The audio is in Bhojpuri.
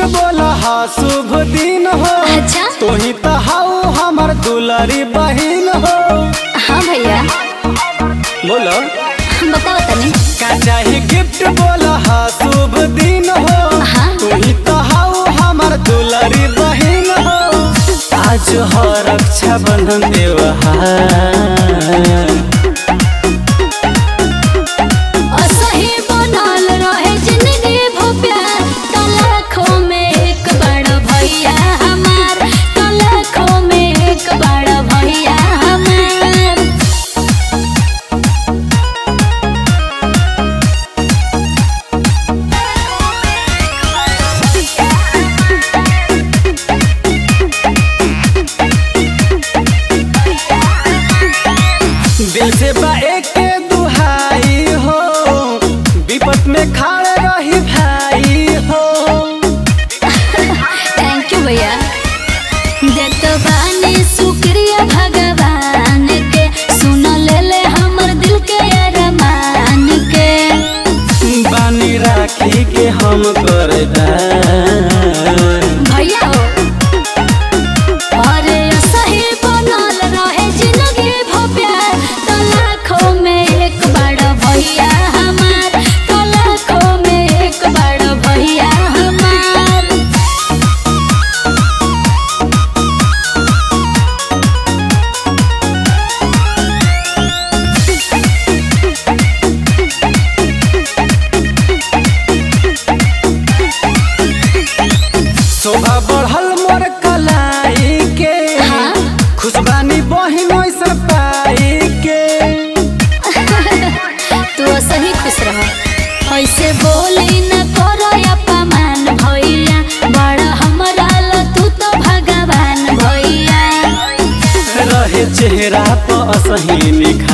बोला हा शुभ दिन हो। अच्छा तो ही तो हाउ हमर दुलारी बहिन हो। हाँ भैया बोलो बताओ तनी का चाहे गिफ्ट बोला हा शुभ दिन हो। हाँ तो ही तो हाउ हमर दुलारी बहिन हो। आज हो रक्षा बंधन त्योहार। असही बनल रहे जिंदगी भो प्यार। तो लाखों में एक बड़ा भैया हमार। तो लाखों में एक बड़ा भैया हमार। दिल से बा एक दुहाई हो। विपत में खड़े रही भाई हो। थैंक यू भैया। देत बानी शुक्रिया भगवान के। सुन ले हमर दिल के अरमान के। बानी राखी के हम करदार। भैया हो अरे सही बनल रहे जिंदगी भो प्यार। तो लाखों में एक बड़ा भैया हमार। तो लाखों में एक बड़ा भैया हमार। शोभा बढ़ल मोर कलाई के। हाँ? खुशबानी बहिन ऐसन पाई के। तू सही खुश रह। ऐसे बोली न करो अपमान भैया। बड़ा हमरा ला तू तो भगवान भैया। रहे चेहरा पर असही निखार।